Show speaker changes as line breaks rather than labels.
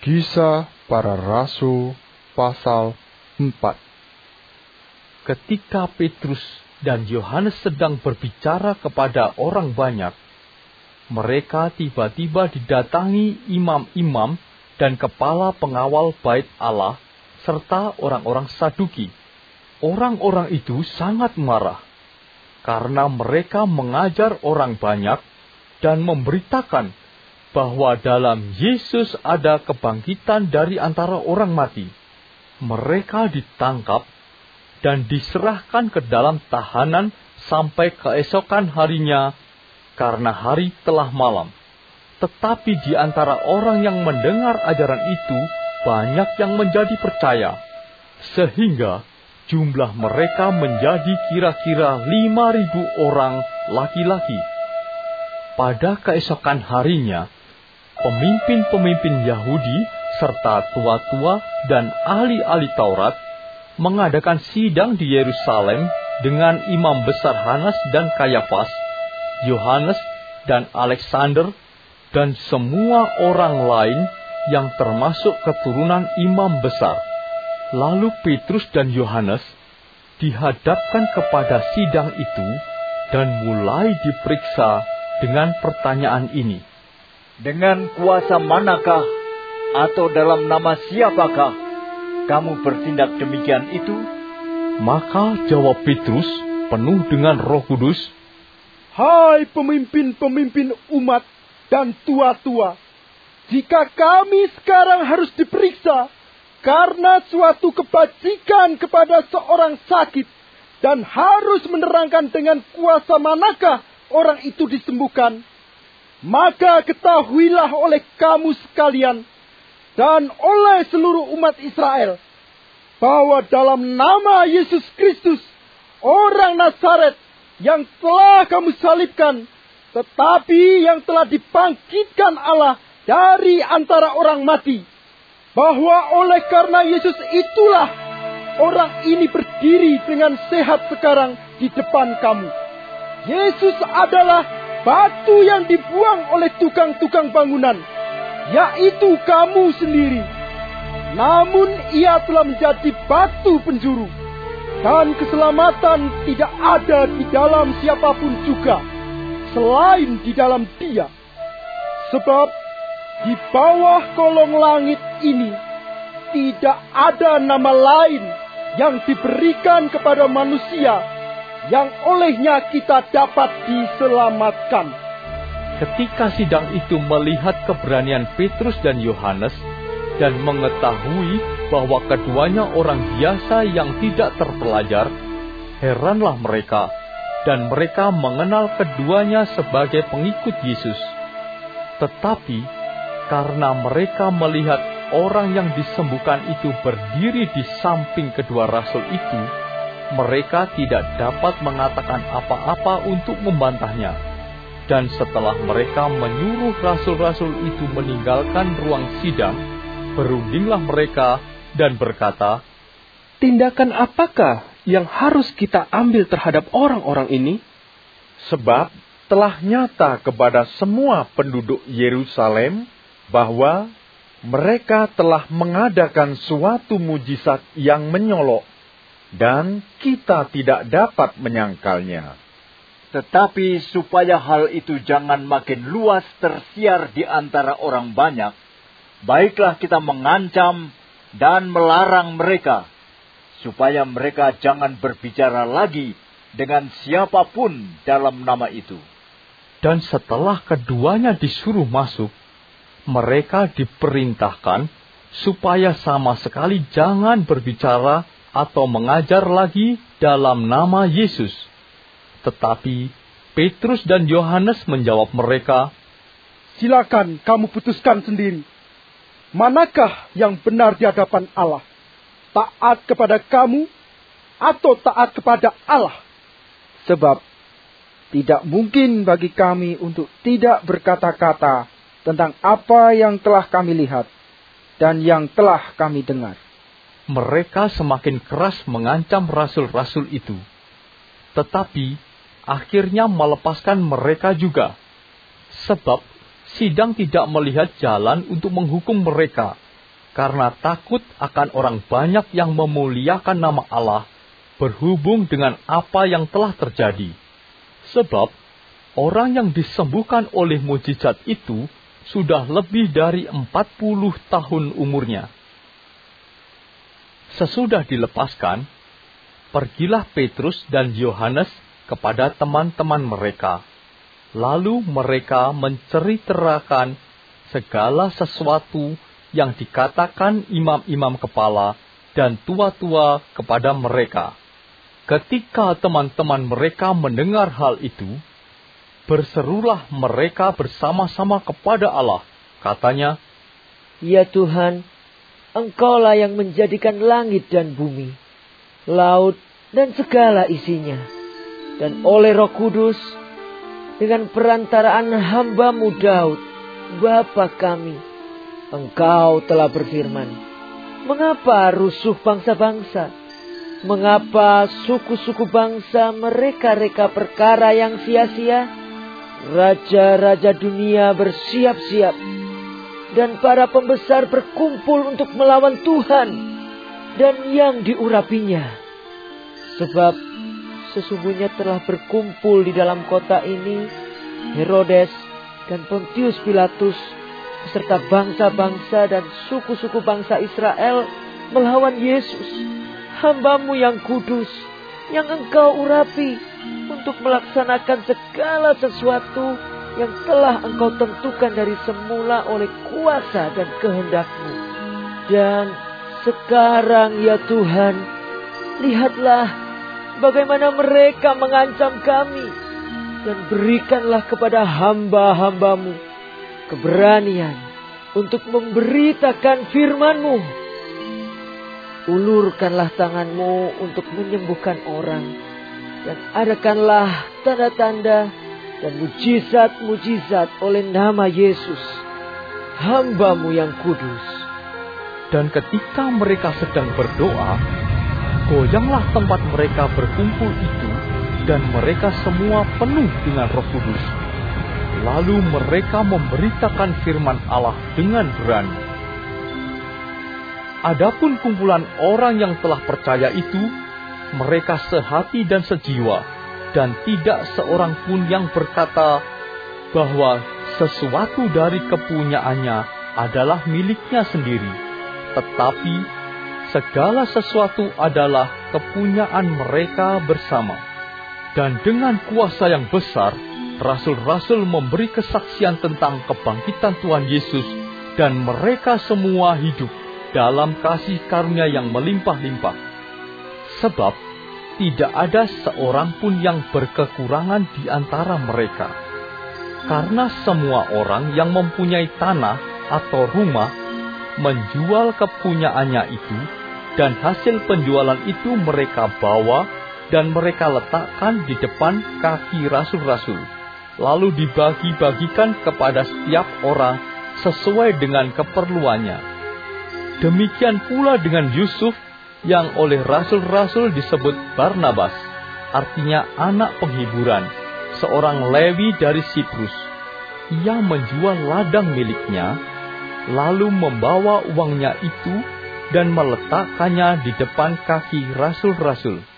Kisah Para Rasul pasal 4.
Ketika Petrus dan Yohanes sedang berbicara kepada orang banyak, mereka tiba-tiba didatangi imam-imam dan kepala pengawal bait Allah serta orang-orang Saduki. Orang-orang itu sangat marah karena mereka mengajar orang banyak dan memberitakan bahwa dalam Yesus ada kebangkitan dari antara orang mati. Mereka ditangkap dan diserahkan ke dalam tahanan sampai keesokan harinya karena hari telah malam. Tetapi di antara orang yang mendengar ajaran itu, banyak yang menjadi percaya, sehingga jumlah mereka menjadi kira-kira 5.000 orang laki-laki. Pada keesokan harinya, pemimpin-pemimpin Yahudi serta tua-tua dan ahli-ahli Taurat mengadakan sidang di Yerusalem dengan imam besar Hanas dan Kayafas, Yohanes dan Alexander, dan semua orang lain yang termasuk keturunan imam besar. Lalu Petrus dan Yohanes dihadapkan kepada sidang itu dan mulai diperiksa dengan pertanyaan ini.
Dengan kuasa manakah atau dalam nama siapakah kamu bertindak demikian itu?
Maka jawab Petrus penuh dengan Roh Kudus,
Hai pemimpin-pemimpin umat dan tua-tua, jika kami sekarang harus diperiksa karena suatu kebajikan kepada seorang sakit dan harus menerangkan dengan kuasa manakah orang itu disembuhkan, maka ketahuilah oleh kamu sekalian dan oleh seluruh umat Israel bahwa dalam nama Yesus Kristus, orang Nazaret yang telah kamu salibkan, tetapi yang telah dibangkitkan Allah dari antara orang mati, bahwa oleh karena Yesus itulah orang ini berdiri dengan sehat sekarang di depan kamu. Yesus adalah batu yang dibuang oleh tukang-tukang bangunan, yaitu kamu sendiri. Namun ia telah menjadi batu penjuru, dan keselamatan tidak ada di dalam siapapun juga, selain di dalam Dia. Sebab di bawah kolong langit ini tidak ada nama lain yang diberikan kepada manusia yang olehnya kita dapat diselamatkan.
Ketika sidang itu melihat keberanian Petrus dan Yohanes dan mengetahui bahwa keduanya orang biasa yang tidak terpelajar, heranlah mereka, dan mereka mengenal keduanya sebagai pengikut Yesus. Tetapi karena mereka melihat orang yang disembuhkan itu berdiri di samping kedua rasul itu, mereka tidak dapat mengatakan apa-apa untuk membantahnya. Dan setelah mereka menyuruh rasul-rasul itu meninggalkan ruang sidang, berundinglah mereka dan berkata,
Tindakan apakah yang harus kita ambil terhadap orang-orang ini?
Sebab telah nyata kepada semua penduduk Yerusalem bahwa mereka telah mengadakan suatu mujizat yang menyolok, dan kita tidak dapat menyangkalnya.
Tetapi supaya hal itu jangan makin luas tersiar di antara orang banyak, baiklah kita mengancam dan melarang mereka, supaya mereka jangan berbicara lagi dengan siapapun dalam nama itu.
Dan setelah keduanya disuruh masuk, mereka diperintahkan supaya sama sekali jangan berbicara atau mengajar lagi dalam nama Yesus. Tetapi Petrus dan Yohanes menjawab mereka,
Silakan kamu putuskan sendiri. Manakah yang benar di hadapan Allah? Taat kepada kamu atau taat kepada Allah? Sebab tidak mungkin bagi kami untuk tidak berkata-kata tentang apa yang telah kami lihat dan yang telah kami dengar.
Mereka semakin keras mengancam rasul-rasul itu. Tetapi akhirnya melepaskan mereka juga. Sebab sidang tidak melihat jalan untuk menghukum mereka, karena takut akan orang banyak yang memuliakan nama Allah berhubung dengan apa yang telah terjadi. Sebab orang yang disembuhkan oleh mujizat itu sudah lebih dari 40 tahun umurnya. Sesudah dilepaskan, pergilah Petrus dan Yohanes kepada teman-teman mereka. Lalu mereka menceritakan segala sesuatu yang dikatakan imam-imam kepala dan tua-tua kepada mereka. Ketika teman-teman mereka mendengar hal itu, berserulah mereka bersama-sama kepada Allah. Katanya,
"Ya Tuhan, Engkaulah yang menjadikan langit dan bumi, laut dan segala isinya. Dan oleh Roh Kudus, dengan perantaraan hamba-Mu Daud, Bapa kami, Engkau telah berfirman, mengapa rusuh bangsa-bangsa? Mengapa suku-suku bangsa mereka-reka perkara yang sia-sia? Raja-raja dunia bersiap-siap, dan para pembesar berkumpul untuk melawan Tuhan dan yang diurapinya. Sebab sesungguhnya telah berkumpul di dalam kota ini Herodes dan Pontius Pilatus beserta bangsa-bangsa dan suku-suku bangsa Israel melawan Yesus, hamba-Mu yang kudus, yang Engkau urapi untuk melaksanakan segala sesuatu yang telah Engkau tentukan dari semula oleh kuasa dan kehendak-Mu. Dan sekarang ya Tuhan, lihatlah bagaimana mereka mengancam kami, dan berikanlah kepada hamba-hamba-Mu keberanian untuk memberitakan firman-Mu. Ulurkanlah tangan-Mu untuk menyembuhkan orang, dan adakanlah tanda-tanda dan mujizat-mujizat oleh nama Yesus, hamba-Mu yang kudus."
Dan ketika mereka sedang berdoa, goyanglah tempat mereka berkumpul itu, dan mereka semua penuh dengan Roh Kudus. Lalu mereka memberitakan firman Allah dengan berani. Adapun kumpulan orang yang telah percaya itu, mereka sehati dan sejiwa, dan tidak seorang pun yang berkata bahwa sesuatu dari kepunyaannya adalah miliknya sendiri, tetapi segala sesuatu adalah kepunyaan mereka bersama. Dan dengan kuasa yang besar, rasul-rasul memberi kesaksian tentang kebangkitan Tuhan Yesus, dan mereka semua hidup dalam kasih karunia yang melimpah-limpah. Sebab tidak ada seorang pun yang berkekurangan di antara mereka. Karena semua orang yang mempunyai tanah atau rumah menjual kepunyaannya itu, dan hasil penjualan itu mereka bawa dan mereka letakkan di depan kaki rasul-rasul, lalu dibagi-bagikan kepada setiap orang sesuai dengan keperluannya. Demikian pula dengan Yusuf, yang oleh rasul-rasul disebut Barnabas, artinya anak penghiburan, seorang Lewi dari Siprus. Ia menjual ladang miliknya, lalu membawa uangnya itu dan meletakkannya di depan kaki rasul-rasul.